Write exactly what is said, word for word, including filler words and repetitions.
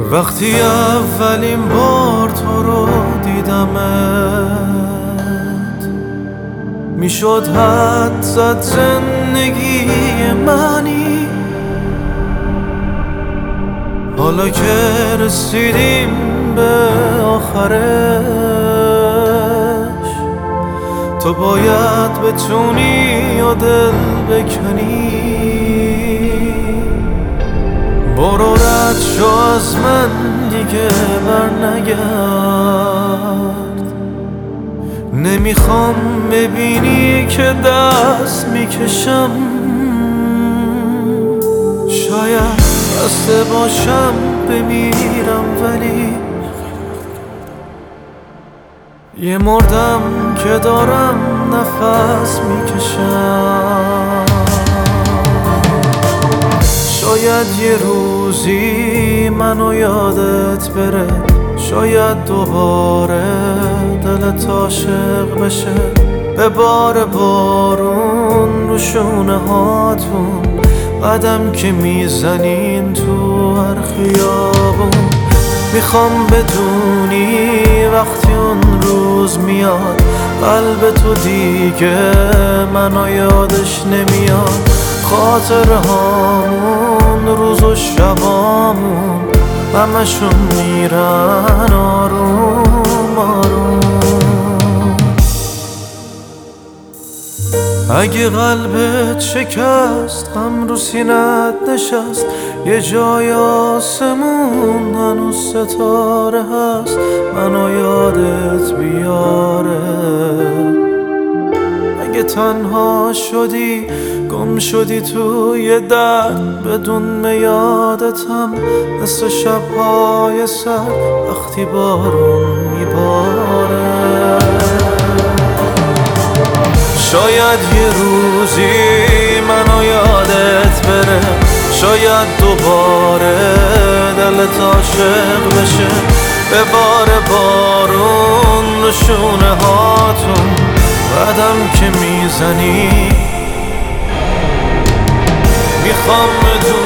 وقتی اولین بار تو رو دیدمت میشد حد زد زندگی منی. حالا که رسیدیم به آخرش تو باید بتونی و دل بکنی. برو رد شو از من دیگه بر نگرد. نمیخوام ببینی که دست میکشم. شاید بسته باشم بمیرم ولی یه مردم که دارم نفس میکشم. شاید یه روزی منو یادت بره، شاید دوباره دلت عاشق بشه. به بار بارون رو شونه هاتون قدم که میزنین تو هر خیابون. میخوام بدونی وقتی اون روز میاد قلب تو دیگه منو یادش نمیاد. خاطر هامون روز و شبامون همشون میرن آروم آروم. اگه قلبت شکست غم رو سینت نشست، یه جای آسمون هنوز ستاره هست منو یادت بیاره. اگه تنها شدی گم شدی توی درد بدون میادتم، مثل شبهای سر وقتی بارون میباره. شاید یه روزی منو یادت بره، شاید دوباره دلت عاشق بشه. به بار بارون رو شونه هاتون قدم که میزنی. میخوام